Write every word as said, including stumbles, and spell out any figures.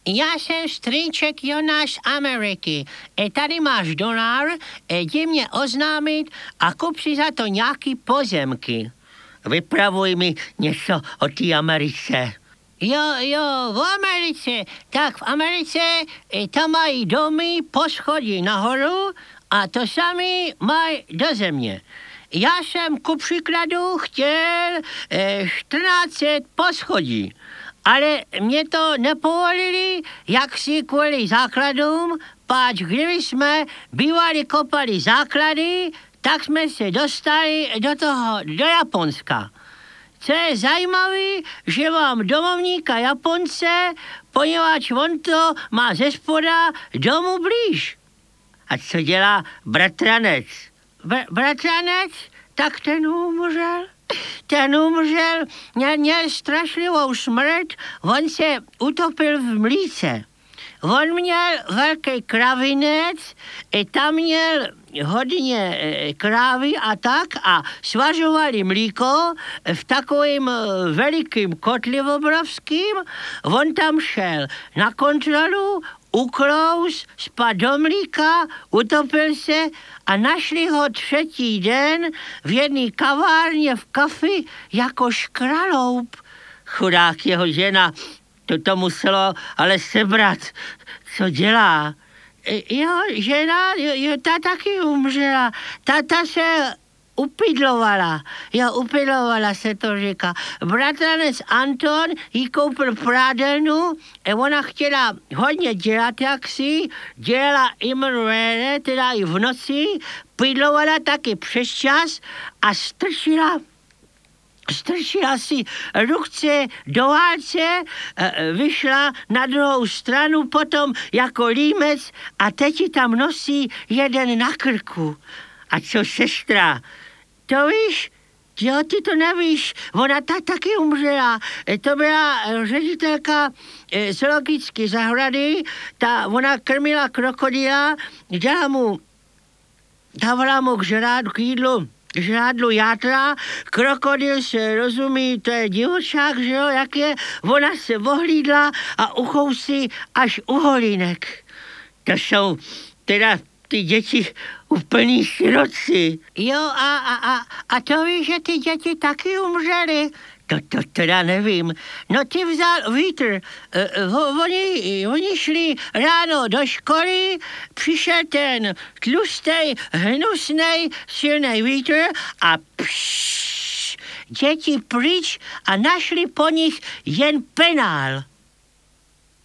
Já jsem strýček Jonáš z Ameriky. E, tady máš dolar, e, jdi mě oznámit a kup si za to nějaký pozemky. Vypravuj mi něco o té Americe. Jo, jo, v Americe. Tak v Americe e, tam mají domy po schodí nahoru a to sami mají do země. Já jsem ku příkladu chtěl e, čtrnáct set poschodí, ale mě to nepovolili, jak si kvůli základům, páč kdyby jsme bývali kopali základy, tak jsme se dostali do toho, do Japonska. Co je zajímavé, že mám domovníka Japonce, poněvadž on to má ze spoda domu blíž. A co dělá bratranec? Br- bratranec? Tak ten umřel. Ten umřel, měl, měl strašlivou smrt, on se utopil v mlýce. On měl velký kravinec, i tam měl hodně e, krávy a tak a svažovali mlíko v takovým e, velikým kotli obrovským. On tam šel na kontrolu, uklous, spad do mlíka, utopil se a našli ho třetí den v jedné kavárně v kafi jako škraloup. Chudák jeho žena, to to muselo ale sebrat. Co dělá? Jo, žena, jo, jo, ta taky umřela. Ta, ta se upidlovala. Jo, upidlovala se to říká. Bratranec Anton jí koupil prádelnu a ona chtěla hodně dělat jaksi, dělala imrvére, teda i v noci, pidlovala taky přes čas a strčila Strčila si ruce do válce, vyšla na druhou stranu potom jako límec a teď ji tam nosí jeden na krku. A co sestra? To víš? Jo, ty to nevíš. Ona ta taky umřela. To byla ředitelka zoologické zahrady. Ta, ona krmila krokodýla, dala mu, dávala mu k žrádlu, k jídlu, žrádlu játra, krokodýl se rozumí, to je divočák, že jo, jak je, ona se ohlídla a uchousí až u holínek. To jsou teda ty děti úplný siroci. Jo, a, a, a, a to víš, že ty děti taky umřely? To, to teda nevím. No ty vzal vítr. Uh, oni, oni šli ráno do školy, přišel ten tlustej, hnusnej, silnej vítr a pš, děti pryč a našli po nich jen penál.